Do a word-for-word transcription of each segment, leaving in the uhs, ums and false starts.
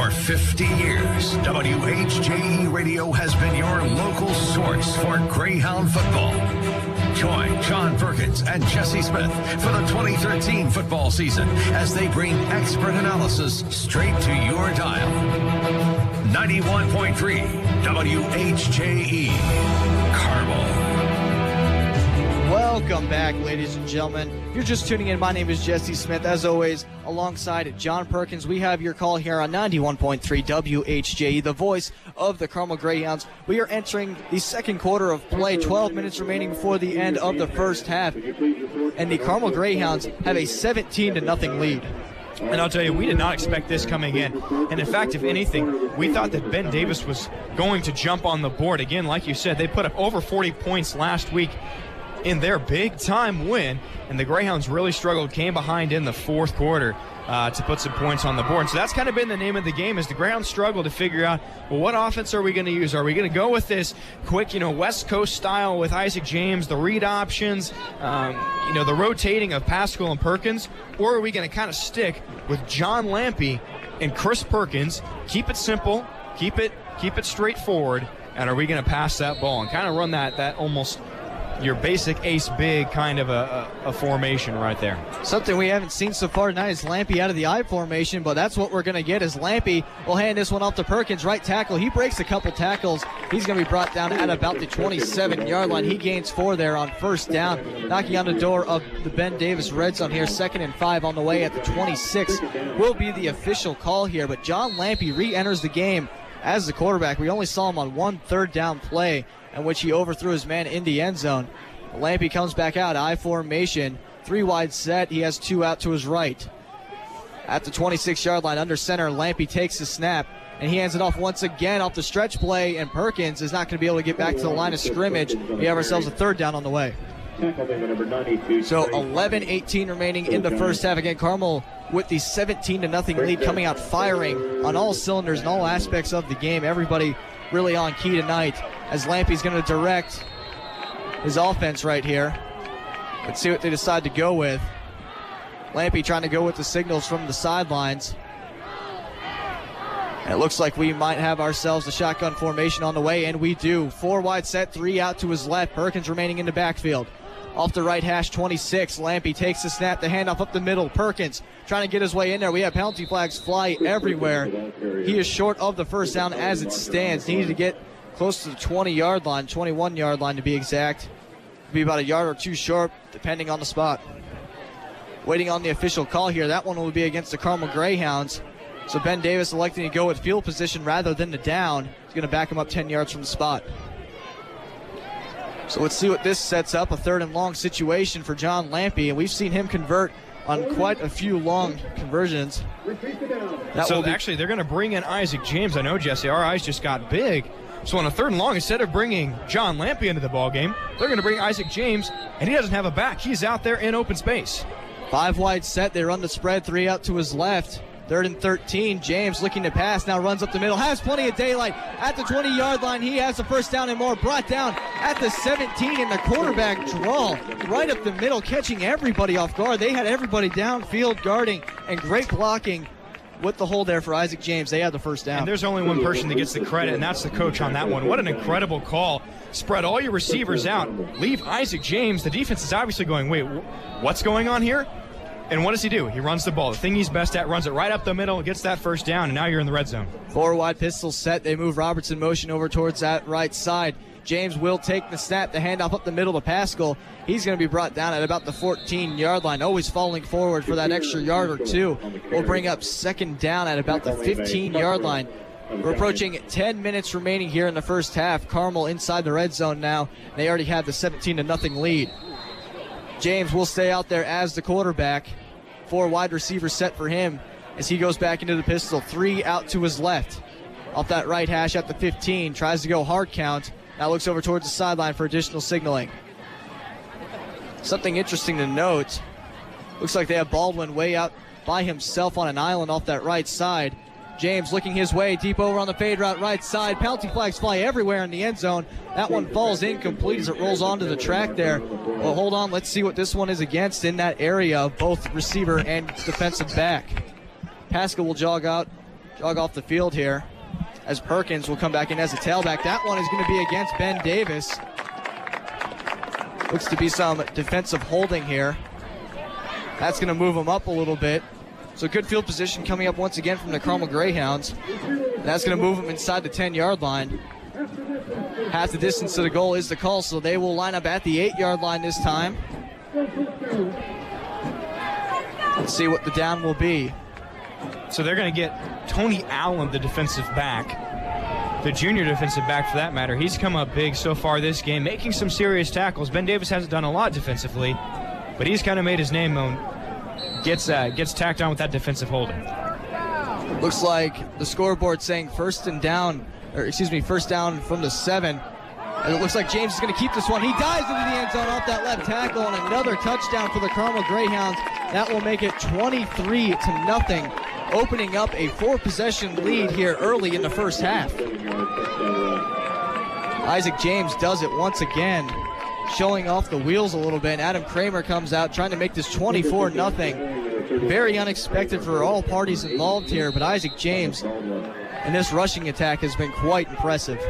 For fifty years, W H J E Radio has been your local source for Greyhound football. Join John Perkins and Jesse Smith for the twenty thirteen football season as they bring expert analysis straight to your dial. ninety-one point three W H J E, Carmel. Welcome back, ladies and gentlemen. If you're just tuning in, my name is Jesse Smith. As always, alongside John Perkins, we have your call here on ninety-one point three W H J E, the voice of the Carmel Greyhounds. We are entering the second quarter of play, twelve minutes remaining before the end of the first half. And the Carmel Greyhounds have a seventeen to nothing lead. And I'll tell you, we did not expect this coming in. And in fact, if anything, we thought that Ben Davis was going to jump on the board. Again, like you said, they put up over forty points last week in their big-time win, and the Greyhounds really struggled, came behind in the fourth quarter uh, to put some points on the board. And so that's kind of been the name of the game, is the Greyhounds struggle to figure out, well, what offense are we going to use? Are we going to go with this quick, you know, West Coast style with Isaac James, the read options, um, you know, the rotating of Pascal and Perkins, or are we going to kind of stick with John Lampe and Chris Perkins, keep it simple, keep it keep it straightforward, and are we going to pass that ball and kind of run that that almost your basic ace big kind of a, a, a formation right there. Something we haven't seen so far tonight is Lampe out of the I formation, but that's what we're going to get is Lampe will hand this one off to Perkins, right tackle. He breaks a couple tackles. He's going to be brought down at about the twenty-seven-yard line. He gains four there on first down, knocking on the door of the Ben Davis Red Zone here. Second and five on the way at the twenty-six will be the official call here, but John Lampe re-enters the game as the quarterback. We only saw him on one third down play in which he overthrew his man in the end zone. Lampe comes back out, I formation, three wide set. He has two out to his right. At the twenty-six-yard line under center, Lampe takes the snap, and he hands it off once again off the stretch play, and Perkins is not going to be able to get back to the line of scrimmage. We have ourselves a third down on the way. So eleven eighteen remaining in the first half. Again, Carmel with the seventeen to nothing lead, coming out firing on all cylinders and all aspects of the game. Everybody really on key tonight as Lampe's going to direct his offense right here. Let's see what they decide to go with. Lampe trying to go with the signals from the sidelines. And it looks like we might have ourselves a shotgun formation on the way, and we do. Four wide set, three out to his left. Perkins remaining in the backfield. Off the right hash, twenty-six. Lampe takes the snap, the handoff up the middle. Perkins trying to get his way in there. We have penalty flags fly everywhere. He is short of the first down as it stands. Needed to get close to the twenty-yard line, twenty-one-yard line to be exact. Be about a yard or two short, depending on the spot. Waiting on the official call here. That one will be against the Carmel Greyhounds. So Ben Davis electing to go with field position rather than the down. He's going to back him up ten yards from the spot. So let's see what this sets up. A third and long situation for John Lampe, and we've seen him convert on quite a few long conversions. That so be- actually, they're going to bring in Isaac James. I know, Jesse, our eyes just got big. So on a third and long, instead of bringing John Lampe into the ballgame, they're going to bring Isaac James, and he doesn't have a back. He's out there in open space. Five wide set. They run the spread, three out to his left. Third and thirteen. James looking to pass, now runs up the middle, has plenty of daylight at the twenty-yard line. He has the first down and more, brought down at the seventeen, and the quarterback draw right up the middle, catching everybody off guard. They had everybody downfield guarding, and great blocking with the hold there for Isaac James. They had the first down. And there's only one person that gets the credit, and that's the coach on that one. What an incredible call. Spread all your receivers out. Leave Isaac James. The defense is obviously going, wait, what's going on here? And what does he do? He runs the ball. The thing he's best at, runs it right up the middle, gets that first down, and now you're in the red zone. Four wide pistol set. They move Robertson motion over towards that right side. James will take the snap, the handoff up the middle to Pascal. He's going to be brought down at about the fourteen-yard line, always falling forward for that extra yard or two. We'll bring up second down at about the fifteen-yard line. We're approaching ten minutes remaining here in the first half. Carmel inside the red zone now. They already have the seventeen to nothing lead. James will stay out there as the quarterback. Four wide receivers set for him as he goes back into the pistol. Three out to his left. Off that right hash at the fifteen. Tries to go hard count. Now looks over towards the sideline for additional signaling. Something interesting to note. Looks like they have Baldwin way out by himself on an island off that right side. James looking his way, deep over on the fade route, right side. Penalty flags fly everywhere in the end zone. That one falls incomplete as it rolls onto the track there. Well, hold on. Let's see what this one is against in that area of both receiver and defensive back. Pascal will jog out jog off the field here as Perkins will come back in as a tailback. That one is going to be against Ben Davis. Looks to be some defensive holding here. That's going to move him up a little bit. So good field position coming up once again from the Carmel Greyhounds. That's going to move him inside the ten-yard line. Half the distance to the goal is the call, so they will line up at the eight-yard line this time. Let's see what the down will be. So they're going to get Tony Allen, the defensive back, the junior defensive back for that matter. He's come up big so far this game, making some serious tackles. Ben Davis hasn't done a lot defensively, but he's kind of made his name known. Gets uh, gets tacked on with that defensive holding. Looks like the scoreboard saying first and down, or excuse me, first down from the seven. And it looks like James is going to keep this one. He dives into the end zone off that left tackle, and another touchdown for the Carmel Greyhounds. That will make it twenty-three to nothing, opening up a four-possession lead here early in the first half. Isaac James does it once again, showing off the wheels a little bit. Adam Kramer comes out trying to make this twenty-four nothing. Very unexpected for all parties involved here, but Isaac James in this rushing attack has been quite impressive.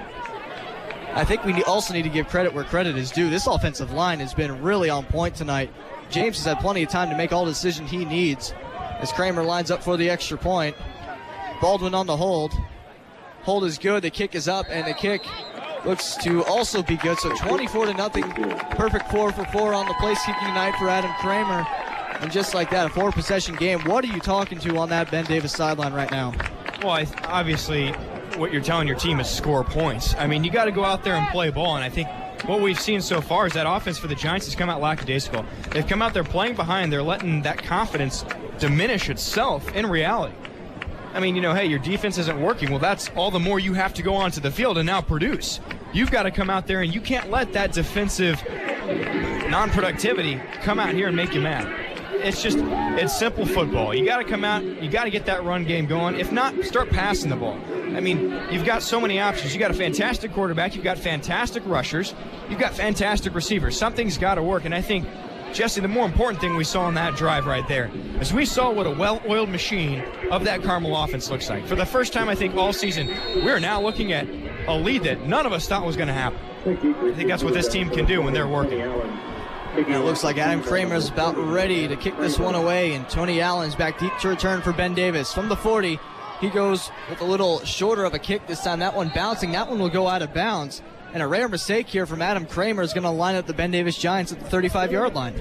I think we also need to give credit where credit is due. This offensive line has been really on point tonight. James has had plenty of time to make all the decisions he needs as Kramer lines up for the extra point. Baldwin on the hold. Hold is good, the kick is up, and the kick looks to also be good. So twenty-four to nothing, perfect four for four on the place kicking night for Adam Kramer. And just like that, a four possession game. What are you talking to on that Ben Davis sideline right now? Well, I, obviously, what you're telling your team is score points. I mean, you got to go out there and play ball, and I think what we've seen so far is that offense for the Giants has come out lackadaisical. They've come out there playing behind. They're letting that confidence diminish itself in reality. I mean, you know, hey, your defense isn't working. Well, that's all the more you have to go onto the field and now produce. You've got to come out there, and you can't let that defensive non-productivity come out here and make you mad. It's just, it's simple football. You got to come out, you got to get that run game going. If not, start passing the ball. I mean, you've got so many options. You've got a fantastic quarterback. You've got fantastic rushers. You've got fantastic receivers. Something's got to work, and I think, Jesse, the more important thing we saw on that drive right there is we saw what a well-oiled machine of that Carmel offense looks like. For the first time, I think, all season, we're now looking at a lead that none of us thought was going to happen. I think that's what this team can do when they're working. And it looks like Adam Kramer is about ready to kick this one away, and Tony Allen's back deep to return for Ben Davis. From the forty, he goes with a little shorter of a kick this time. That one bouncing. That one will go out of bounds. And a rare mistake here from Adam Kramer is going to line up the Ben Davis Giants at the thirty-five-yard line.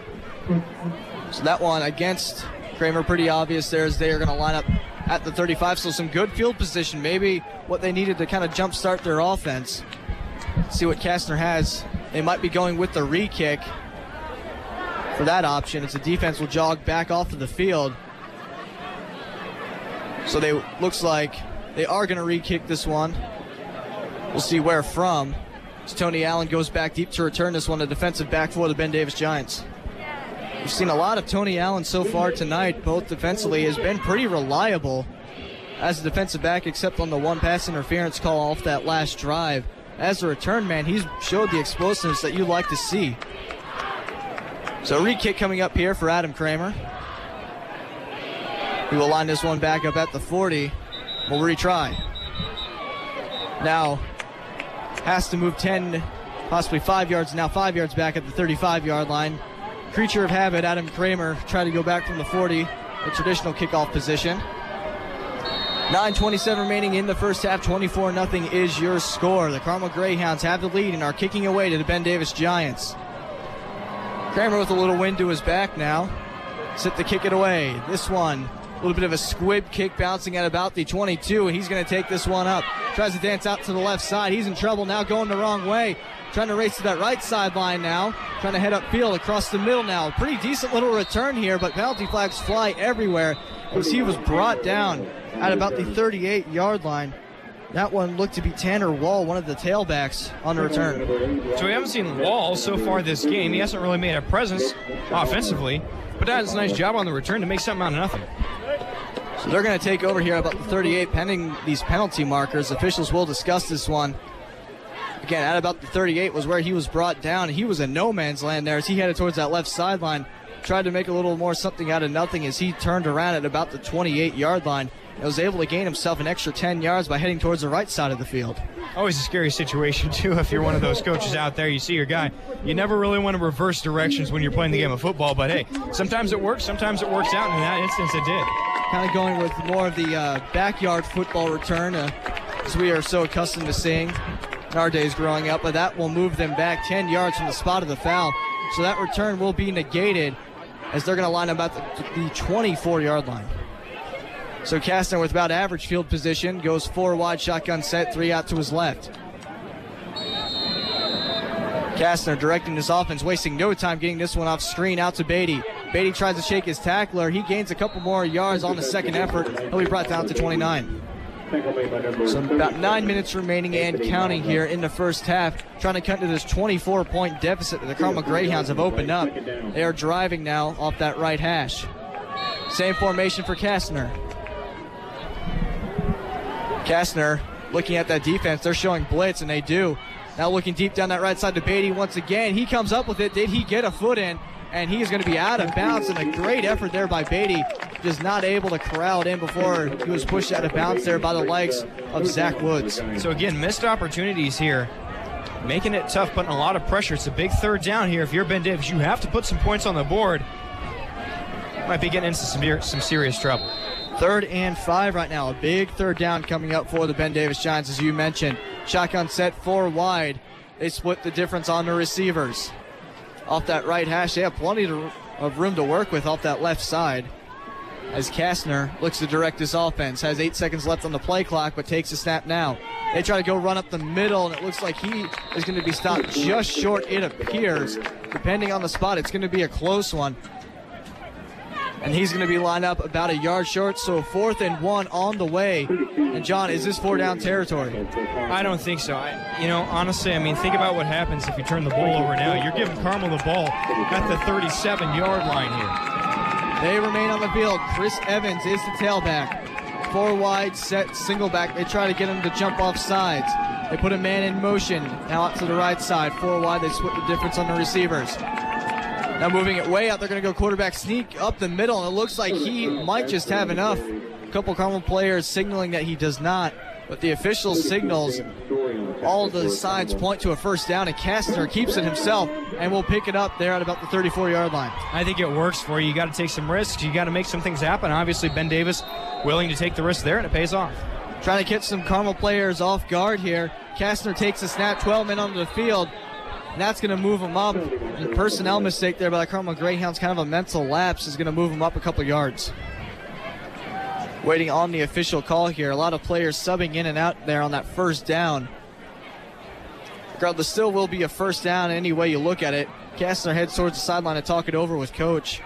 So that one against Kramer, pretty obvious there as they are going to line up at the thirty-five. So some good field position, maybe what they needed to kind of jumpstart their offense. Let's see what Kastner has. They might be going with the re-kick for that option as the defense will jog back off of the field. So they looks like they are going to re-kick this one. We'll see where from. So Tony Allen goes back deep to return this one, the defensive back for the Ben Davis Giants. We've seen a lot of Tony Allen so far tonight, both defensively, has been pretty reliable as a defensive back, except on the one pass interference call off that last drive. As a return man, he's showed the explosiveness that you like to see. So re-kick coming up here for Adam Kramer. He will line this one back up at the forty. We'll retry. Now has to move ten, possibly five yards, now five yards back at the thirty-five-yard line. Creature of habit, Adam Kramer, try to go back from the forty, the traditional kickoff position. nine twenty-seven remaining in the first half, twenty-four nothing is your score. The Carmel Greyhounds have the lead and are kicking away to the Ben Davis Giants. Kramer with a little wind to his back now. Set to kick it away. This one, a little bit of a squib kick bouncing at about the twenty-two, and he's going to take this one up. Tries to dance out to the left side. He's in trouble now, going the wrong way. Trying to race to that right sideline now. Trying to head upfield across the middle now. Pretty decent little return here, but penalty flags fly everywhere as he was brought down at about the thirty-eight-yard line. That one looked to be Tanner Wall, one of the tailbacks on the return. So we haven't seen Wall so far this game. He hasn't really made a presence offensively, but does a nice job on the return to make something out of nothing. So they're going to take over here about the thirty-eight, pending these penalty markers. Officials will discuss this one. Again, at about the thirty-eight was where he was brought down. He was in no man's land there as he headed towards that left sideline. Tried to make a little more something out of nothing as he turned around at about the twenty-eight-yard line. and was able to gain himself an extra ten yards by heading towards the right side of the field. Always a scary situation, too, if you're one of those coaches out there. You see your guy. You never really want to reverse directions when you're playing the game of football, but hey, sometimes it works, sometimes it works out, and in that instance it did. Kind of going with more of the uh, backyard football return, uh, as we are so accustomed to seeing in our days growing up, but that will move them back ten yards from the spot of the foul. So that return will be negated as they're going to line up at the, the twenty-four-yard line. So Kastner with about average field position goes four wide, shotgun set, three out to his left. Kastner directing his offense, wasting no time getting this one off screen out to Beatty. Beatty tries to shake his tackler. He gains a couple more yards on the second effort. He'll be brought down to twenty-nine. So about nine minutes remaining and counting here in the first half, trying to cut to this twenty-four point deficit that the Carmel Greyhounds have opened up. They are driving now off that right hash. Same formation for Kastner. Kastner looking at that defense. They're showing blitz, and they do. Now looking deep down that right side to Beatty once again. He comes up with it. Did he get a foot in? And he is going to be out of bounds, and a great effort there by Beatty. Just not able to corral it in before he was pushed out of bounds there by the likes of Zach Woods. So again, missed opportunities here, making it tough, putting a lot of pressure. It's a big third down here. If you're Ben Davis, you have to put some points on the board. Might be getting into some, some serious trouble. Third and five right now. A big third down coming up for the Ben Davis Giants, as you mentioned. Shotgun set, four wide. They split the difference on the receivers. Off that right hash, they have plenty to, of room to work with off that left side. As Kastner looks to direct his offense, has eight seconds left on the play clock, but takes a snap now. They try to go run up the middle, and it looks like he is going to be stopped just short, it appears. Depending on the spot, it's going to be a close one. And he's going to be lined up about a yard short, so fourth and one on the way. And John, is this four down territory? I don't think so. I, you know, honestly, I mean, think about what happens if you turn the ball over now. You're giving Carmel the ball at the thirty-seven-yard line here. They remain on the field. Chris Evans is the tailback. Four wide, set, single back. They try to get him to jump off sides. They put a man in motion. Now out to the right side. Four wide, they split the difference on the receivers. Now moving it way out, they're going to go quarterback sneak up the middle, and it looks like he might just have enough. A couple Carmel players signaling that he does not, but the official signals, all the signs point to a first down, and Kastner keeps it himself and will pick it up there at about the thirty-four-yard line. I think it works for you. You got to take some risks. You got to make some things happen. Obviously, Ben Davis willing to take the risk there, and it pays off. Trying to catch some Carmel players off guard here. Kastner takes a snap, twelve men onto the field. And that's going to move him up. And the personnel mistake there by the Carmel Greyhounds, kind of a mental lapse, is going to move him up a couple yards. Waiting on the official call here. A lot of players subbing in and out there on that first down. Regardless, still will be a first down any way you look at it. Kastner heads towards the sideline to talk it over with Coach.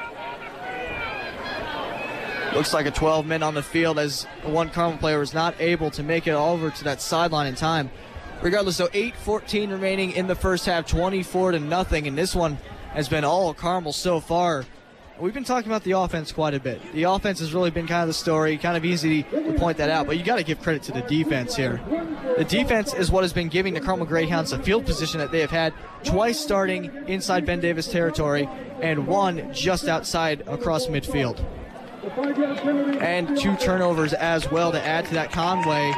Looks like a twelve men on the field as one Carmel player was not able to make it over to that sideline in time. Regardless, though, eight fourteen remaining in the first half, twenty-four to nothing, and this one has been all Carmel so far. We've been talking about the offense quite a bit. The offense has really been kind of the story, kind of easy to point that out, but you got to give credit to the defense here. The defense is what has been giving the Carmel Greyhounds the field position that they have had, twice starting inside Ben Davis territory and one just outside across midfield. And two turnovers as well to add to that. Conway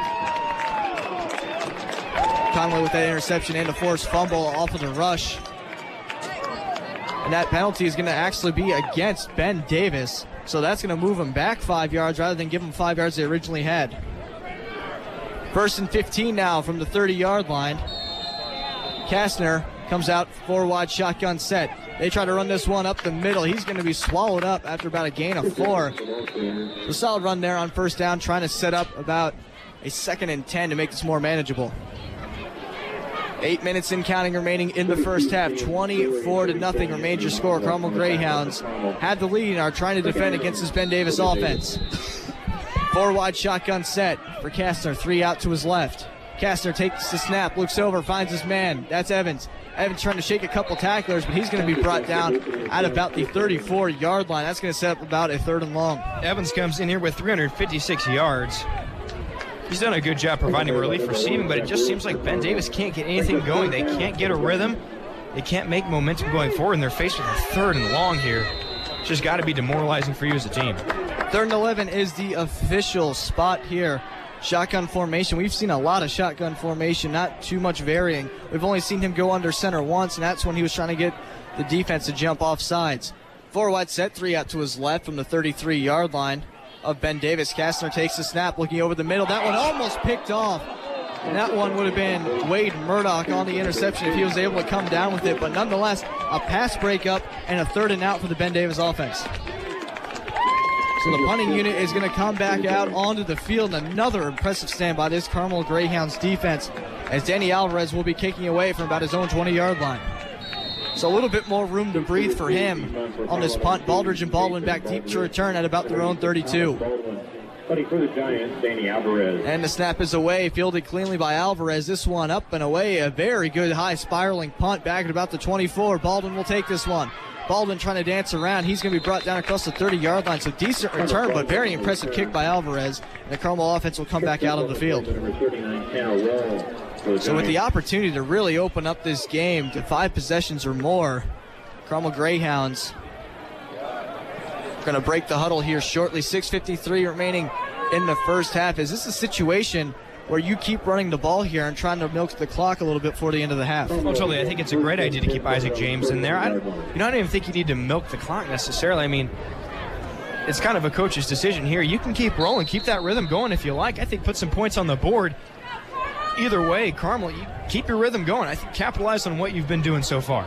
Conway with that interception and a forced fumble off of the rush. And that penalty is going to actually be against Ben Davis. So that's going to move him back five yards rather than give him five yards they originally had. First and fifteen now from the thirty-yard line. Kastner comes out four wide shotgun set. They try to run this one up the middle. He's going to be swallowed up after about a gain of four. A solid run there on first down, trying to set up about a second and ten to make this more manageable. Eight minutes in counting remaining in the first half. twenty-four to nothing remains your score. Carmel Greyhounds had the lead and are trying to defend against this Ben Davis offense. Four wide shotgun set for Kastner. Three out to his left. Kastner takes the snap, looks over, finds his man. That's Evans. Evans trying to shake a couple tacklers, but he's going to be brought down at about the thirty-four-yard line. That's going to set up about a third and long. Evans comes in here with three hundred fifty-six yards. He's done a good job providing relief receiving, but it just seems like Ben Davis can't get anything going. They can't get a rhythm. They can't make momentum going forward, and they're faced with a third and long here. It's just got to be demoralizing for you as a team. Third and eleven is the official spot here. Shotgun formation. We've seen a lot of shotgun formation, not too much varying. We've only seen him go under center once, and that's when he was trying to get the defense to jump off sides. Four wide set, three out to his left from the thirty-three-yard line of Ben Davis. Kastner takes the snap, looking over the middle. That one almost picked off. And that one would have been Wade Murdoch on the interception if he was able to come down with it. But nonetheless, a pass breakup and a third and out for the Ben Davis offense. So the punting unit is going to come back out onto the field. Another impressive stand by this Carmel Greyhounds defense, as Danny Alvarez will be kicking away from about his own twenty-yard line. So a little bit more room to breathe for him on this punt. Baldridge and Baldwin back deep to return at about their own thirty-two. Punting for the Giants, Danny Alvarez. And the snap is away, fielded cleanly by Alvarez. This one up and away, a very good high spiraling punt back at about the twenty-four. Baldwin will take this one. Baldwin trying to dance around. He's going to be brought down across the thirty-yard line. So decent return, but very impressive kick by Alvarez. And the Carmel offense will come back out on the field. So with the opportunity to really open up this game to five possessions or more, Carmel Greyhounds are going to break the huddle here shortly. six fifty-three remaining in the first half. Is this a situation where you keep running the ball here and trying to milk the clock a little bit before the end of the half? Well, totally. I think it's a great idea to keep Isaac James in there. I don't, you know, I don't even think you need to milk the clock necessarily. I mean, it's kind of a coach's decision here. You can keep rolling, keep that rhythm going if you like. I think put some points on the board. Either way, Carmel, you keep your rhythm going. I think capitalize on what you've been doing so far.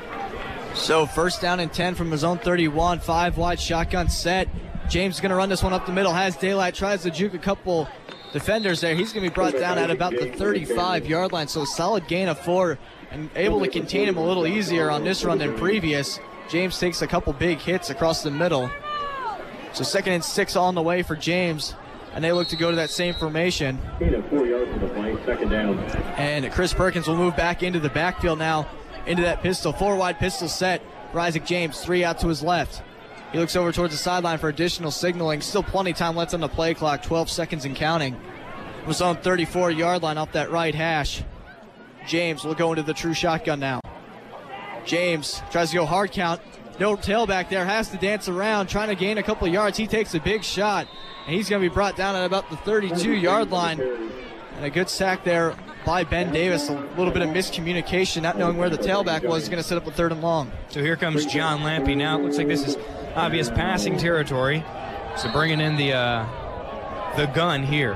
So first down and ten from his own thirty-one, five wide shotgun set. James is going to run this one up the middle, has daylight, tries to juke a couple defenders there. He's going to be brought down at about the thirty-five-yard line, so a solid gain of four and able to contain him a little easier on this run than previous. James takes a couple big hits across the middle. So second and six on the way for James, and they look to go to that same formation. Four yards to the play, second down. And Chris Perkins will move back into the backfield now, into that pistol. Four wide pistol set for Isaac James, three out to his left. He looks over towards the sideline for additional signaling. Still plenty of time left on the play clock, twelve seconds and counting. It was on thirty-four-yard line off that right hash. James will go into the true shotgun now. James tries to go hard count. No tailback there, has to dance around, trying to gain a couple of yards. He takes a big shot, and he's going to be brought down at about the thirty-two-yard line. And a good sack there by Ben Davis. A little bit of miscommunication, not knowing where the tailback was. He's going to set up a third and long. So here comes John Lampe now. It looks like this is obvious passing territory. So bringing in the uh, the gun here.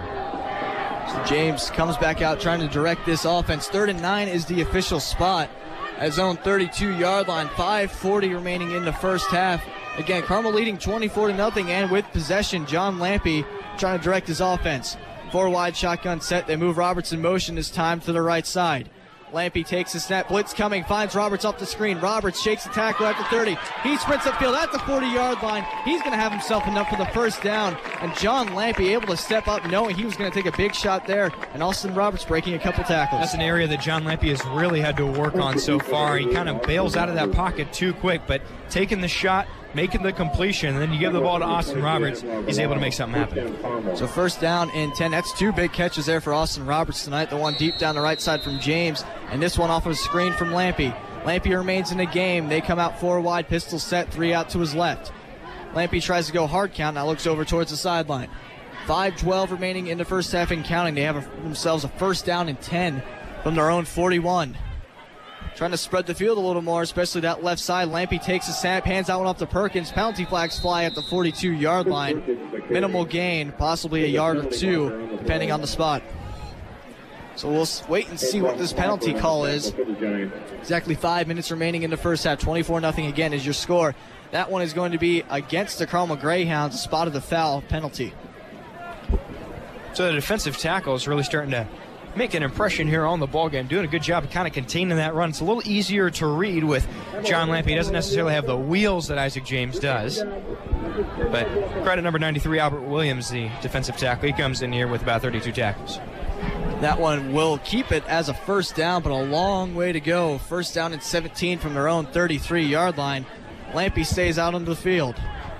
So James comes back out trying to direct this offense. Third and nine is the official spot at his own thirty-two-yard line. five forty remaining in the first half. Again, Carmel leading twenty-four to nothing, and with possession, John Lampe trying to direct his offense. Four wide shotgun set. They move Roberts in motion this time to the right side. Lampe takes the snap. Blitz coming. Finds Roberts off the screen. Roberts shakes the tackle at the thirty. He sprints upfield at the forty-yard line. He's going to have himself enough for the first down. And John Lampe able to step up knowing he was going to take a big shot there. And Austin Roberts breaking a couple tackles. That's an area that John Lampe has really had to work on so far. He kind of bails out of that pocket too quick, but taking the shot, making the completion, and then you give the ball to Austin Roberts, he's able to make something happen. So first down and ten. That's two big catches there for Austin Roberts tonight. The one deep down the right side from James, and this one off of a screen from Lampe. Lampe remains in the game. They come out four wide, pistol set, three out to his left. Lampe tries to go hard count, now looks over towards the sideline. five twelve remaining in the first half and counting. They have a, themselves a first down and ten from their own forty-one. Trying to spread the field a little more, especially that left side. Lampe takes a snap, hands that one off to Perkins. Penalty flags fly at the forty-two-yard line. Minimal gain, possibly a yard or two, depending on the spot. So we'll wait and see what this penalty call is. Exactly five minutes remaining in the first half. twenty-four nothing again is your score. That one is going to be against the Carmel Greyhounds. Spot of the foul penalty. So the defensive tackle is really starting to make an impression here on the ball game, doing a good job of kind of containing that run. It's a little easier to read with John Lampe. He doesn't necessarily have the wheels that Isaac James does. But credit number ninety-three, Albert Williams, the defensive tackle. He comes in here with about thirty-two tackles. That one will keep it as a first down, but a long way to go. First down and seventeen from their own thirty-three-yard line. Lampe stays out on the field.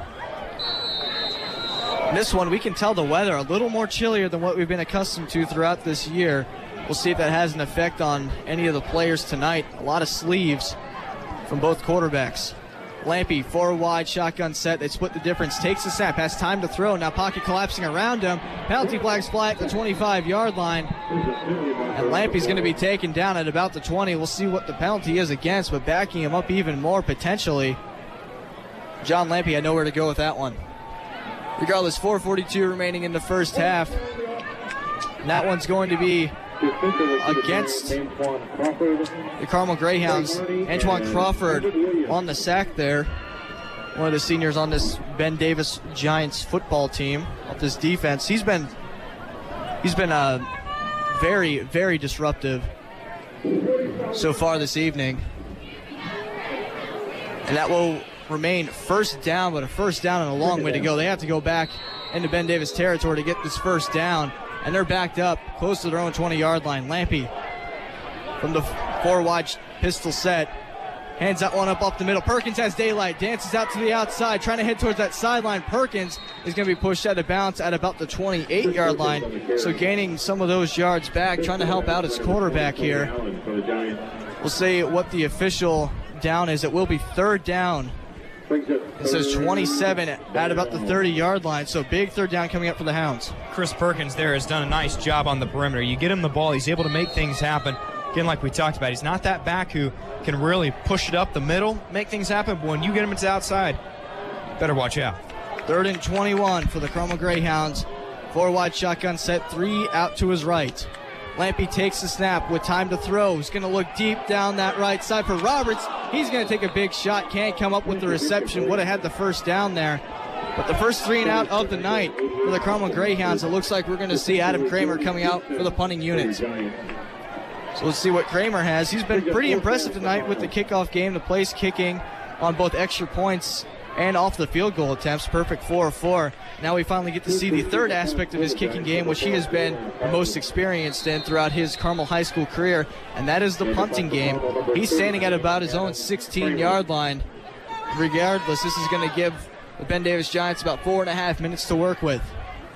This one, we can tell the weather a little more chillier than what we've been accustomed to throughout this year. We'll see if that has an effect on any of the players tonight. A lot of sleeves from both quarterbacks. Lampy, four wide, shotgun set. They split the difference. Takes the snap, has time to throw. Now pocket collapsing around him. Penalty flags fly at the twenty-five-yard line. And Lampy's going to be taken down at about the twenty. We'll see what the penalty is against, but backing him up even more potentially. John Lampy had nowhere to go with that one. Regardless, four forty-two remaining in the first half. And that one's going to be against the Carmel Greyhounds. Antoine Crawford on the sack there. One of the seniors on this Ben Davis Giants football team, of this defense. He's been he's been uh, very, very disruptive so far this evening. And that will remain first down, but a first down and a long way to go. They have to go back into Ben Davis territory to get this first down. And they're backed up close to their own twenty-yard line. Lampy from the four-wide pistol set. Hands that one up off the middle. Perkins has daylight. Dances out to the outside, trying to head towards that sideline. Perkins is going to be pushed out of bounds at about the twenty-eight-yard line. So gaining some of those yards back, trying to help out his quarterback here. We'll see what the official down is. It will be third down. It says twenty-seven at about the thirty-yard line, so big third down coming up for the Hounds. Chris Perkins there has done a nice job on the perimeter. You get him the ball, he's able to make things happen. Again, like we talked about, he's not that back who can really push it up the middle, make things happen, but when you get him to the outside, better watch out. Third and twenty-one for the Carmel Greyhounds. Four wide shotgun set, three out to his right. Lampy takes the snap with time to throw. He's going to look deep down that right side for Roberts. He's going to take a big shot. Can't come up with the reception. Would have had the first down there. But the first three and out of the night for the Carmel Greyhounds, it looks like we're going to see Adam Kramer coming out for the punting unit. So let's see what Kramer has. He's been pretty impressive tonight with the kickoff game, the place kicking on both extra points and off the field goal attempts. Perfect four of four. Now we finally get to see the third aspect of his kicking game, which he has been the most experienced in throughout his Carmel High School career, and that is the punting game. He's standing at about his own sixteen-yard line. Regardless, this is going to give the Ben Davis Giants about four and a half minutes to work with.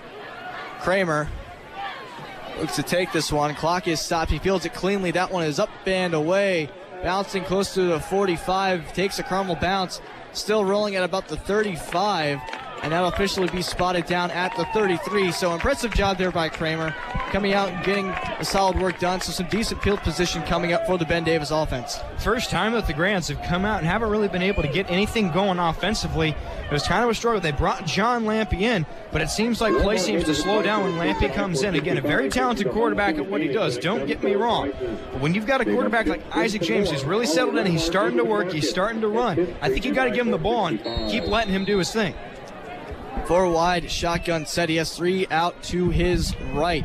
Kramer looks to take this one. Clock is stopped. He fields it cleanly. That one is up and away. Bouncing close to the forty-five. Takes a Carmel bounce. Still rolling at about the thirty-five. And that'll officially be spotted down at the thirty-three. So impressive job there by Kramer. Coming out and getting the solid work done. So some decent field position coming up for the Ben Davis offense. First time that the Grants have come out and haven't really been able to get anything going offensively. It was kind of a struggle. They brought John Lampy in, but it seems like play seems to slow down when Lampy comes in. Again, a very talented quarterback at what he does. Don't get me wrong. But when you've got a quarterback like Isaac James who's really settled in, he's starting to work, he's starting to run, I think you got to give him the ball and keep letting him do his thing. Four wide shotgun set. He has three out to his right.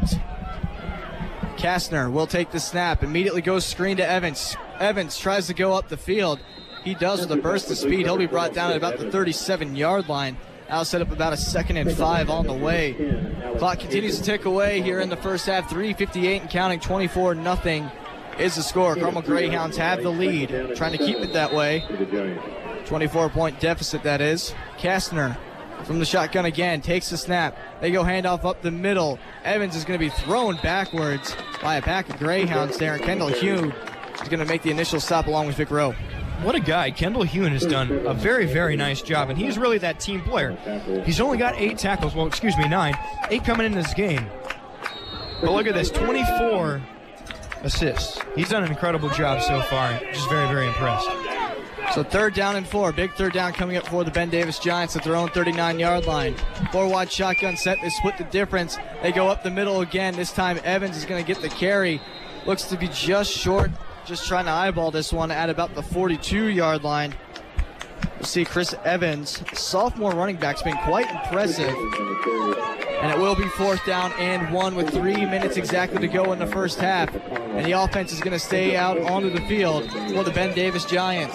Kastner will take the snap. Immediately goes screen to Evans. Evans tries to go up the field. He does with a burst of speed. He'll be brought down at about the thirty-seven-yard line. That'll set up about a second and five on the way. Clock continues to tick away here in the first half. three fifty-eight and counting. twenty-four nothing is the score. Carmel Greyhounds have the lead. Trying to keep it that way. twenty-four point deficit, that is. Kastner from the shotgun again, takes the snap. They go handoff up the middle. Evans is going to be thrown backwards by a pack of Greyhounds there. And Kendall Hune is going to make the initial stop along with Vic Rowe. What a guy. Kendall Hune has done a very, very nice job, and he's really that team player. He's only got eight tackles, well, excuse me, nine. Eight coming in this game. But look at this, twenty-four assists. He's done an incredible job so far. Just very, very impressed. So third down and four. Big third down coming up for the Ben Davis Giants at their own thirty-nine-yard line. Four wide shotgun set. They split the difference. They go up the middle again. This time Evans is going to get the carry. Looks to be just short. Just trying to eyeball this one at about the forty-two-yard line. We'll see Chris Evans, sophomore running back's been quite impressive. And it will be fourth down and one with three minutes exactly to go in the first half. And the offense is going to stay out onto the field for the Ben Davis Giants.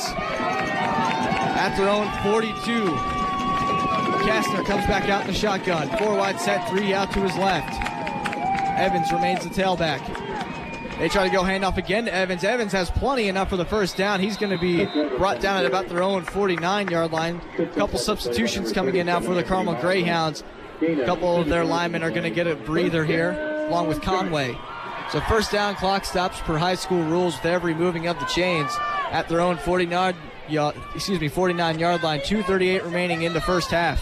At their own forty-two. Kastner comes back out in the shotgun. Four wide set, three out to his left. Evans remains the tailback. They try to go handoff again to Evans. Evans has plenty enough for the first down. He's going to be brought down at about their own forty-nine-yard line. A couple substitutions coming in now for the Carmel Greyhounds. A couple of their linemen are going to get a breather here, along with Conway. So first down, clock stops per high school rules with every moving of the chains at their own forty-nine yard, excuse me, forty-nine yard line. two thirty-eight remaining in the first half.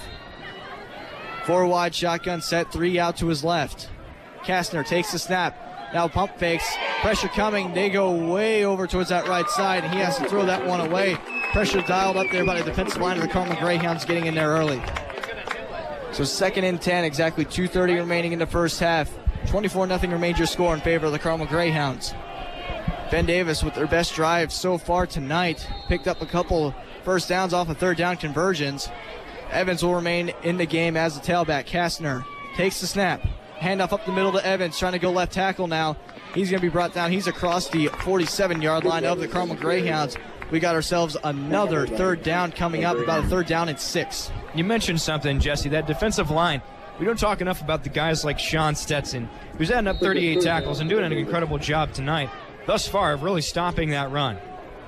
Four wide shotgun set, three out to his left. Kastner takes the snap. Now pump fakes. Pressure coming. They go way over towards that right side, and he has to throw that one away. Pressure dialed up there by the defensive line of the Carmel Greyhounds, getting in there early. So second and ten, exactly two thirty remaining in the first half. twenty-four nothing remains your score in favor of the Carmel Greyhounds. Ben Davis with their best drive so far tonight. Picked up a couple first downs off of third down conversions. Evans will remain in the game as the tailback. Kastner takes the snap. Handoff up the middle to Evans, trying to go left tackle now. He's going to be brought down. He's across the forty-seven yard line of the Carmel Greyhounds. We got ourselves another third down coming up, about a third down and six. You mentioned something, Jesse, that defensive line. We don't talk enough about the guys like Sean Stetson, who's adding up thirty-eight tackles and doing an incredible job tonight thus far of really stopping that run.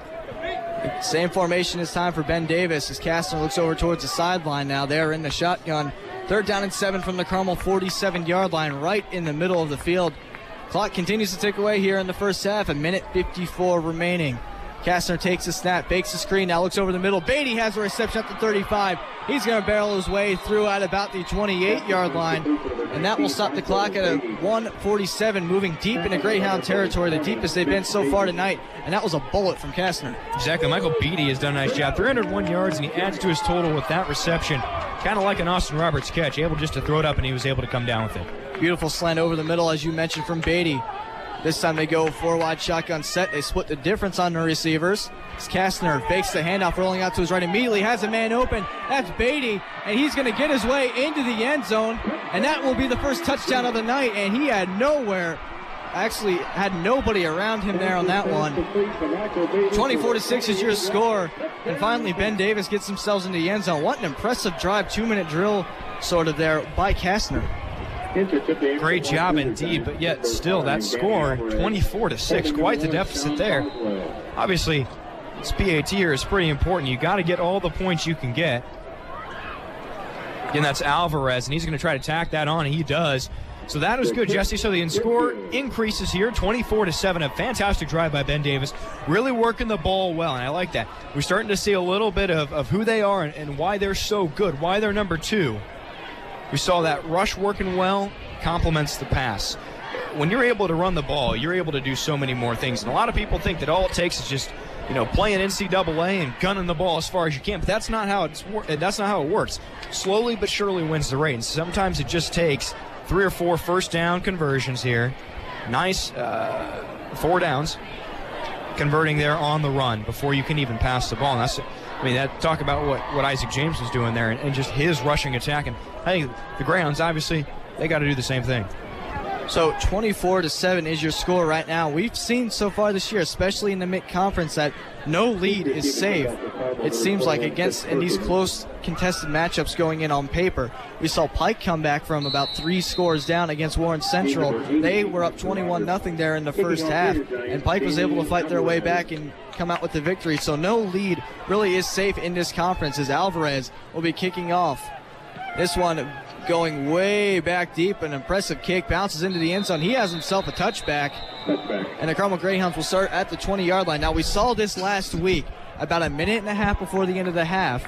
Same formation this time for Ben Davis as Kastner looks over towards the sideline now. They're in the shotgun. Third down and seven from the Carmel forty-seven yard line, right in the middle of the field. Clock continues to tick away here in the first half, a minute fifty-four remaining. Kastner takes a snap, fakes the screen, now looks over the middle. Beatty has a reception at the thirty-five. He's going to barrel his way through at about the twenty-eight yard line, and that will stop the clock at a one forty-seven, moving deep into Greyhound territory, the deepest they've been so far tonight, and that was a bullet from Kastner. Exactly. Michael Beatty has done a nice job. three hundred one yards, and he adds to his total with that reception. Kind of like an Austin Roberts catch, able just to throw it up, and he was able to come down with it. Beautiful slant over the middle, as you mentioned, from Beatty. This time they go four-wide shotgun set. They split the difference on the receivers. As Kastner fakes the handoff, rolling out to his right immediately, has a man open. That's Beatty, and he's going to get his way into the end zone, and that will be the first touchdown of the night, and he had nowhere, actually had nobody around him there on that one. twenty-four to six is your score, and finally Ben Davis gets themselves into the end zone. What an impressive drive, two-minute drill sort of there by Kastner. Great job indeed, but yet still that score, twenty-four to six, quite the deficit there. Obviously, this P A T here is pretty important. You got to get all the points you can get. Again, that's Alvarez, and he's going to try to tack that on, and he does. So that was good, Jesse. So the score increases here, twenty-four to seven. A fantastic drive by Ben Davis, really working the ball well, and I like that. We're starting to see a little bit of, of who they are and, and why they're so good, why they're number two. We saw that rush working well, complements the pass. When you're able to run the ball, you're able to do so many more things. And a lot of people think that all it takes is just, you know, playing N C double A and gunning the ball as far as you can. But that's not how it's that's not how it works. Slowly but surely wins the race. And sometimes it just takes three or four first down conversions here. Nice uh, four downs, converting there on the run before you can even pass the ball. And that's, I mean, that talk about what, what Isaac James was doing there and, and just his rushing attack. And I think the Greyhounds, obviously, they got to do the same thing. So twenty-four to seven is your score right now. We've seen so far this year, especially in the mid-conference, that no lead is safe. It seems like against in these close contested matchups going in on paper. We saw Pike come back from about three scores down against Warren Central. They were up twenty-one nothing there in the first half, and Pike was able to fight their way back and come out with the victory. So no lead really is safe in this conference as Alvarez will be kicking off. This one going way back deep, an impressive kick, bounces into the end zone. He has himself a touchback, and the Carmel Greyhounds will start at the twenty yard line. Now, we saw this last week, about a minute and a half before the end of the half,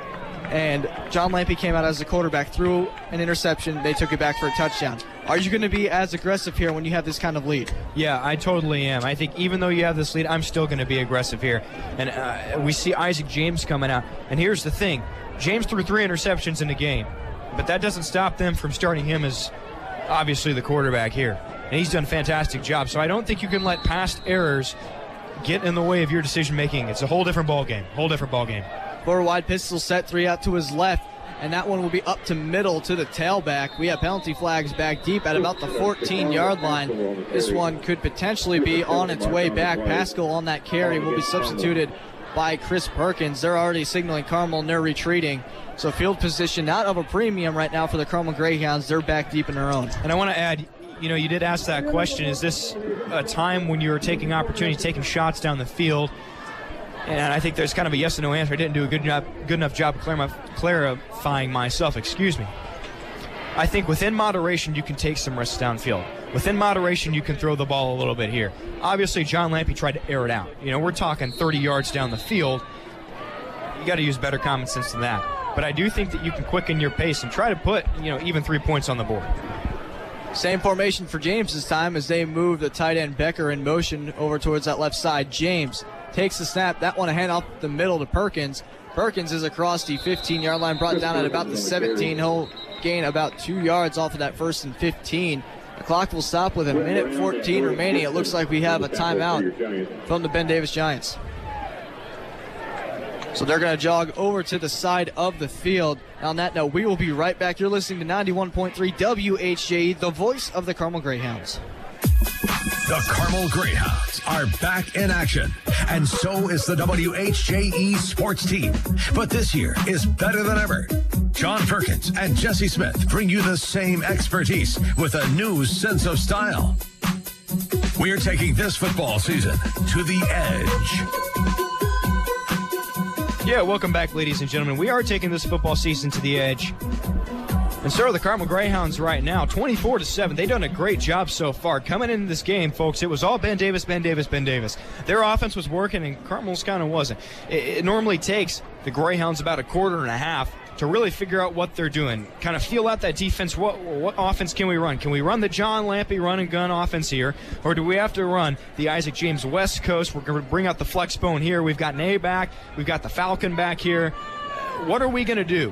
and John Lampe came out as the quarterback, threw an interception. They took it back for a touchdown. Are you going to be as aggressive here when you have this kind of lead? Yeah, I totally am. I think even though you have this lead, I'm still going to be aggressive here. And uh, we see Isaac James coming out. And here's the thing. James threw three interceptions in the game, but that doesn't stop them from starting him as obviously the quarterback here. And he's done a fantastic job. So I don't think you can let past errors get in the way of your decision-making. It's a whole different ball game, whole different ball game. Four wide pistol set, three out to his left, and that one will be up to middle to the tailback. We have penalty flags back deep at about the fourteen yard line. This one could potentially be on its way back. Pascal on that carry will be substituted by Chris Perkins. They're already signaling Carmel and they're retreating. So field position not of a premium right now for the Carmel Greyhounds. They're back deep in their own. And I want to add, you know, you did ask that question. Is this a time when you're taking opportunity, taking shots down the field? And I think there's kind of a yes and no answer. I didn't do a good job, good enough job of clarifying myself. Excuse me. I think within moderation, you can take some risks downfield. Within moderation, you can throw the ball a little bit here. Obviously, John Lampe tried to air it out. You know, we're talking thirty yards down the field. you got to use better common sense than that. But I do think that you can quicken your pace and try to put, you know, even three points on the board. Same formation for James this time as they move the tight end Becker in motion over towards that left side. James takes the snap. That one a hand off the middle to Perkins. Perkins is across the fifteen-yard line, brought down at about the seventeen. He'll gain about two yards off of that first and fifteen. The clock will stop with a minute fourteen remaining. It looks like we have a timeout from the Ben Davis Giants. So they're going to jog over to the side of the field. On that note, we will be right back. You're listening to ninety-one point three W H J E, the voice of the Carmel Greyhounds. The Carmel Greyhounds are back in action, and so is the W H J E sports team. But this year is better than ever. John Perkins and Jesse Smith bring you the same expertise with a new sense of style. We're taking this football season to the edge. Yeah, welcome back, ladies and gentlemen. We are taking this football season to the edge. And so are the Carmel Greyhounds right now, twenty-four to seven. They've done a great job so far. Coming into this game, folks, it was all Ben Davis, Ben Davis, Ben Davis. Their offense was working, and Carmel's kind of wasn't. It, it normally takes the Greyhounds about a quarter and a half to really figure out what they're doing, kind of feel out that defense. What what offense can we run? Can we run the John Lampe run and gun offense here, or do we have to run the Isaac James West Coast? We're going to bring out the flex bone here. We've got Nay back. We've got the Falcon back here. What are we going to do?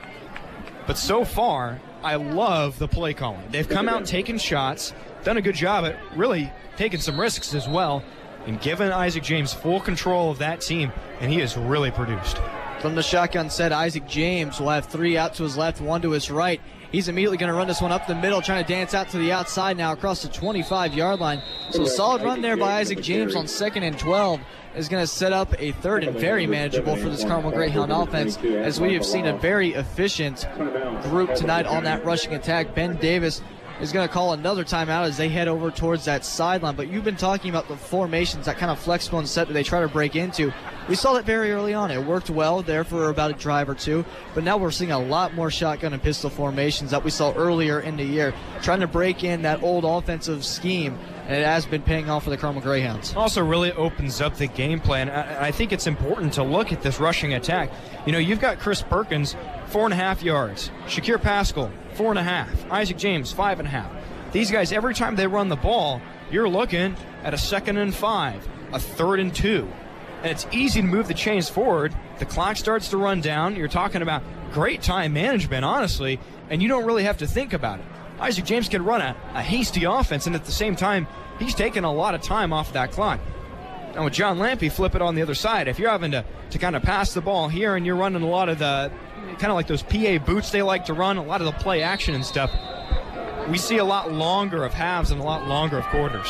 But so far, I love the play calling. They've come out taking shots, done a good job at really taking some risks as well, and given Isaac James full control of that team, and he has really produced. From the shotgun set, Isaac James will have three out to his left, one to his right. He's immediately going to run this one up the middle, trying to dance out to the outside now across the twenty-five-yard line. So a solid run there by Isaac James on second and twelve is going to set up a third and very manageable for this Carmel Greyhound offense, as we have seen a very efficient group tonight on that rushing attack. Ben Davis is going to call another timeout as they head over towards that sideline. But you've been talking about the formations, that kind of flex bone set that they try to break into. We saw that very early on. It worked well there for about a drive or two, but now we're seeing a lot more shotgun and pistol formations that we saw earlier in the year, trying to break in that old offensive scheme, and it has been paying off for the Carmel Greyhounds. Also really opens up the game plan. I, I think it's important to look at this rushing attack. You know, you've got Chris Perkins, four and a half yards. Shakir Pascal, four and a half. Isaac James, five and a half. These guys, every time they run the ball, you're looking at a second and five, a third and two. And it's easy to move the chains forward. The clock starts to run down. You're talking about great time management, honestly, and you don't really have to think about it. Isaac James can run a, a hasty offense, and at the same time, he's taking a lot of time off that clock. Now with John Lampe, flip it on the other side. If you're having to, to kind of pass the ball here and you're running a lot of the, kind of like those P A boots they like to run, a lot of the play action and stuff, we see a lot longer of halves and a lot longer of quarters.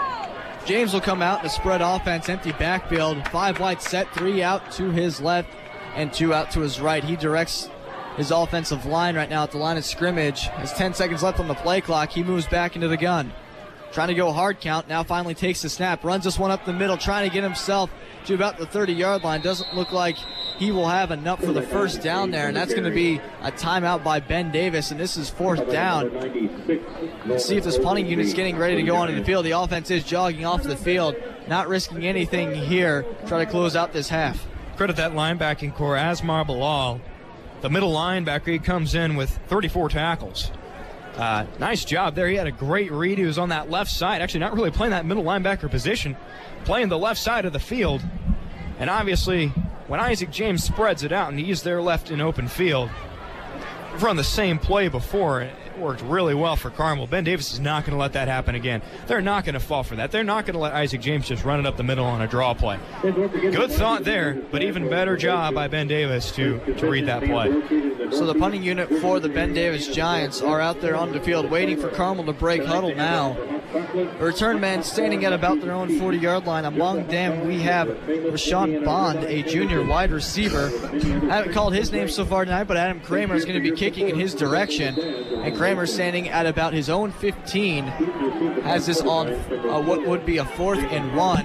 James will come out in a spread offense, empty backfield, five wide set, three out to his left and two out to his right. He directs his offensive line right now at the line of scrimmage. Has ten seconds left on the play clock. He moves back into the gun. Trying to go hard count, now finally takes the snap, runs this one up the middle, trying to get himself to about the thirty-yard line. Doesn't look like he will have enough for the first down there, and that's going to be a timeout by Ben Davis, and this is fourth down. Let's see if this punting unit's getting ready to go onto the field. The offense is jogging off the field, not risking anything here. Try to close out this half. Credit that linebacking core, Asmar Bilal. The middle linebacker, he comes in with thirty-four tackles. Uh, nice job there. He had a great read. He was on that left side, actually not really playing that middle linebacker position, playing the left side of the field. And obviously, when Isaac James spreads it out and he's there left in open field, we've run the same play before. It worked really well for Carmel. Ben Davis is not going to let that happen again. They're not going to fall for that. They're not going to let Isaac James just run it up the middle on a draw play. Good thought there, but even better job by Ben Davis to, to read that play. So the punting unit for the Ben Davis Giants are out there on the field waiting for Carmel to break huddle now. The return men standing at about their own forty-yard line. Among them, we have Rashawn Bond, a junior wide receiver. I haven't called his name so far tonight, but Adam Kramer is going to be kicking in his direction. And Kramer standing at about his own fifteen. Has this on uh, what would be a fourth and one.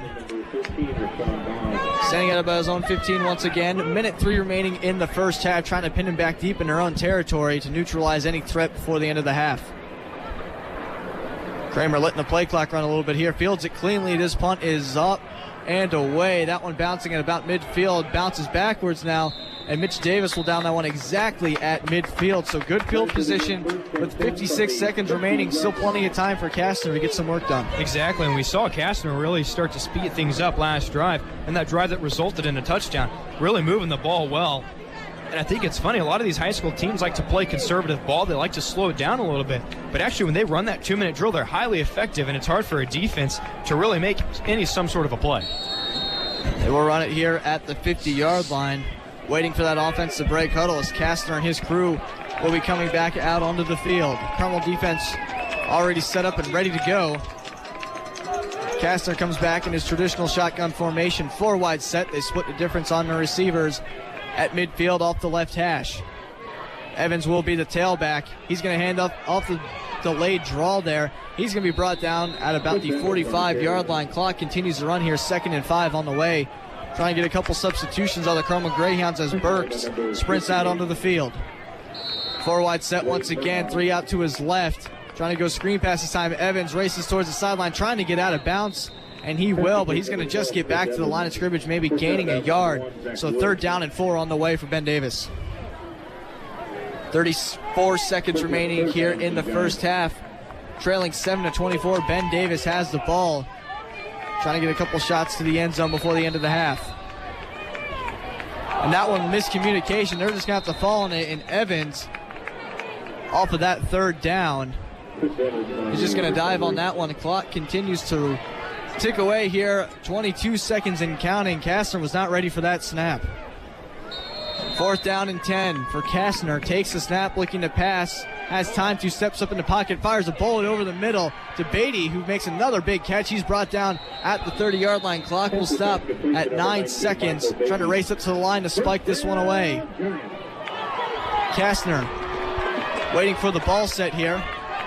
Standing at about his own fifteen once again. Minute three remaining in the first half, trying to pin him back deep in their own territory to neutralize any threat before the end of the half. Kramer letting the play clock run a little bit here. Fields it cleanly. This punt is up and away. That one bouncing at about midfield. Bounces backwards now. And Mitch Davis will down that one exactly at midfield. So good field position with fifty-six seconds remaining. Still plenty of time for Kastner to get some work done. Exactly, and we saw Kastner really start to speed things up last drive. And that drive that resulted in a touchdown, really moving the ball well. And I think it's funny, a lot of these high school teams like to play conservative ball. They like to slow it down a little bit. But actually, when they run that two-minute drill, they're highly effective, and it's hard for a defense to really make any some sort of a play. They will run it here at the fifty-yard line, waiting for that offense to break huddle as Kastner and his crew will be coming back out onto the field. Carmel defense already set up and ready to go. Kastner comes back in his traditional shotgun formation, four wide set. They split the difference on the receivers at midfield off the left hash. Evans will be the tailback. He's going to hand up off the delayed draw there. He's going to be brought down at about the forty-five-yard line. Clock continues to run here, second and five on the way. Trying to get a couple substitutions on the Carmel Greyhounds as Burks sprints out onto the field. Four wide set once again, three out to his left. Trying to go screen pass this time. Evans races towards the sideline, trying to get out of bounds, and he will, but he's going to just get back to the line of scrimmage, maybe gaining a yard. So third down and four on the way for Ben Davis. thirty-four seconds remaining here in the first half. Trailing seven to twenty-four, Ben Davis has the ball. Trying to get a couple shots to the end zone before the end of the half. And that one, miscommunication. They're just going to have to fall on it, and Evans, off of that third down, is just going to dive on that one. The clock continues to tick away here. twenty-two seconds and counting. Kastner was not ready for that snap. Fourth down and ten for Kastner. Takes the snap, looking to pass. Has time to, steps up in the pocket, fires a bullet over the middle to Beatty, who makes another big catch. He's brought down at the thirty-yard line. Clock will stop at nine seconds. Trying to race up to the line to spike this one away. Kastner waiting for the ball set here.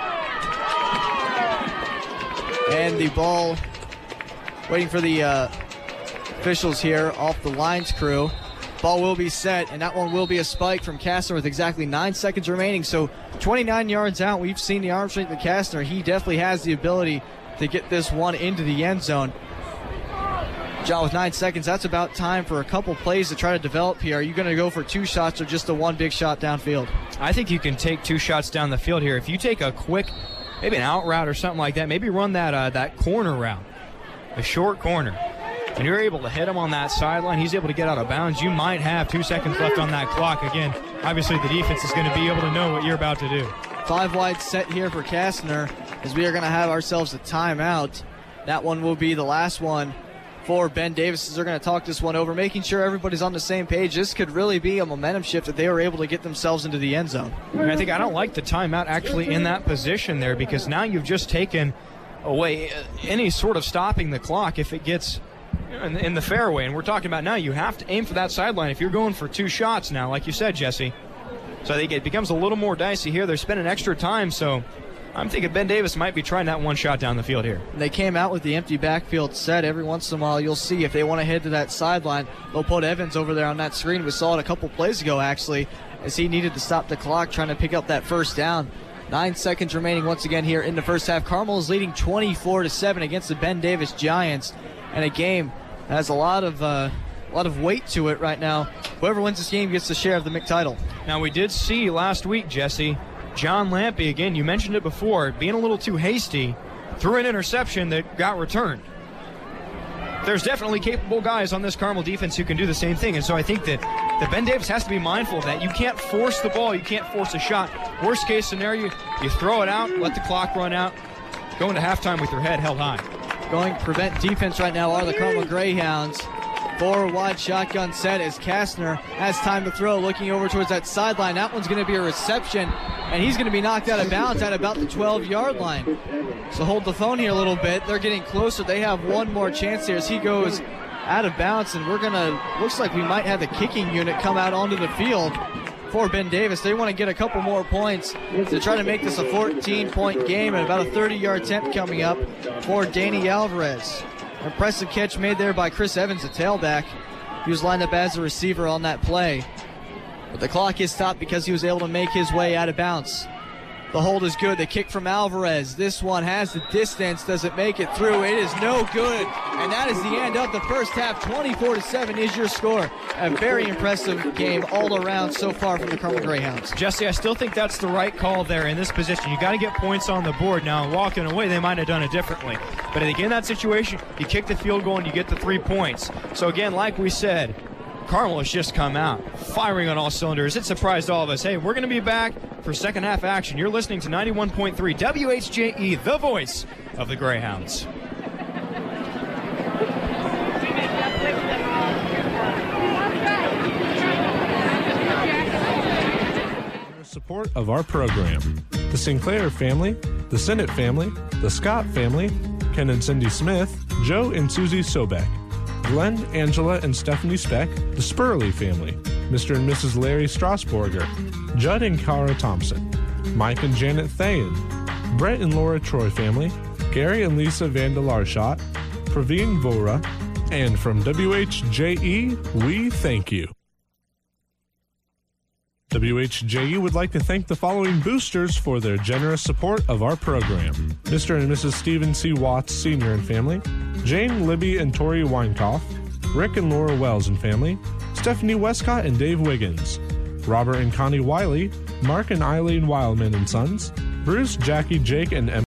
And the ball, waiting for the uh, officials here off the lines crew. Ball will be set, and that one will be a spike from Kastner with exactly nine seconds remaining. So twenty-nine yards out. We've seen the arm strength of Kastner. He definitely has the ability to get this one into the end zone. John, with nine seconds, that's about time for a couple plays to try to develop here. Are you going to go for two shots or just the one big shot downfield? I think you can take two shots down the field here. If you take a quick, maybe an out route or something like that, maybe run that uh, that corner route, a short corner, and you're able to hit him on that sideline, he's able to get out of bounds, you might have two seconds left on that clock. Again, obviously the defense is going to be able to know what you're about to do. Five wide set here for Kastner as we are going to have ourselves a timeout. That one will be the last one for Ben Davis as they're going to talk this one over, making sure everybody's on the same page. This could really be a momentum shift if they were able to get themselves into the end zone. And I think I don't like the timeout actually in that position there, because now you've just taken away any sort of stopping the clock if it gets in, in the fairway. And we're talking about now you have to aim for that sideline if you're going for two shots now, like you said, Jesse. So I think it becomes a little more dicey here. They're spending extra time, so I'm thinking Ben Davis might be trying that one shot down the field here. They came out with the empty backfield set. Every once in a while, you'll see if they want to head to that sideline, they'll put Evans over there on that screen. We saw it a couple plays ago, actually, as he needed to stop the clock trying to pick up that first down. Nine seconds remaining once again here in the first half. Carmel is leading twenty-four to seven against the Ben Davis Giants, and a game that has a lot of uh, a lot of weight to it right now. Whoever wins this game gets the share of the M C title. Now, we did see last week, Jesse, John Lampe, again, you mentioned it before, being a little too hasty, threw an interception that got returned. There's definitely capable guys on this Carmel defense who can do the same thing, and so I think that, that Ben Davis has to be mindful of that. You can't force the ball, you can't force a shot. Worst case scenario, you throw it out, let the clock run out, go into halftime with your head held high. Going to prevent defense right now are the Carmel Greyhounds. Four wide shotgun set as Kastner has time to throw, looking over towards that sideline. That one's going to be a reception, and he's going to be knocked out of bounds at about the twelve-yard line. So hold the phone here a little bit. They're getting closer. They have one more chance here as he goes out of bounds, and we're going to, looks like we might have the kicking unit come out onto the field for Ben Davis. They want to get a couple more points to try to make this a fourteen-point game, and about a thirty-yard attempt coming up for Danny Alvarez. Impressive catch made there by Chris Evans, the tailback. He was lined up as a receiver on that play. But the clock is stopped because he was able to make his way out of bounds. The hold is good. The kick from Alvarez. This one has the distance. Does it make it through? It is no good. And that is the end of the first half. twenty-four to seven is your score. A very impressive game all around so far from the Carmel Greyhounds. Jesse, I still think that's the right call there in this position. You got to get points on the board. Now, walking away, they might have done it differently. But again, that situation, you kick the field goal and you get the three points. So again, like we said, Carmel has just come out firing on all cylinders. It surprised all of us. Hey, we're going to be back for second half action. You're listening to ninety-one point three W H J E, the voice of the Greyhounds. Support of our program: the Sinclair family, the Sennett family, the Scott family, Ken and Cindy Smith, Joe and Susie Sobek, Glenn, Angela, and Stephanie Speck, the Spurley family, Mister and Missus Larry Strasburger, Judd and Cara Thompson, Mike and Janet Thayen, Brett and Laura Troy family, Gary and Lisa Vandalarshat, Praveen Vora, and from W H J E, we thank you. W H J E would like to thank the following boosters for their generous support of our program: Mister and Missus Stephen C. Watts Senior and family, Jane, Libby, and Tori Weinkoff, Rick and Laura Wells and family, Stephanie Westcott and Dave Wiggins, Robert and Connie Wiley, Mark and Eileen Wildman and Sons, Bruce, Jackie, Jake, and Emma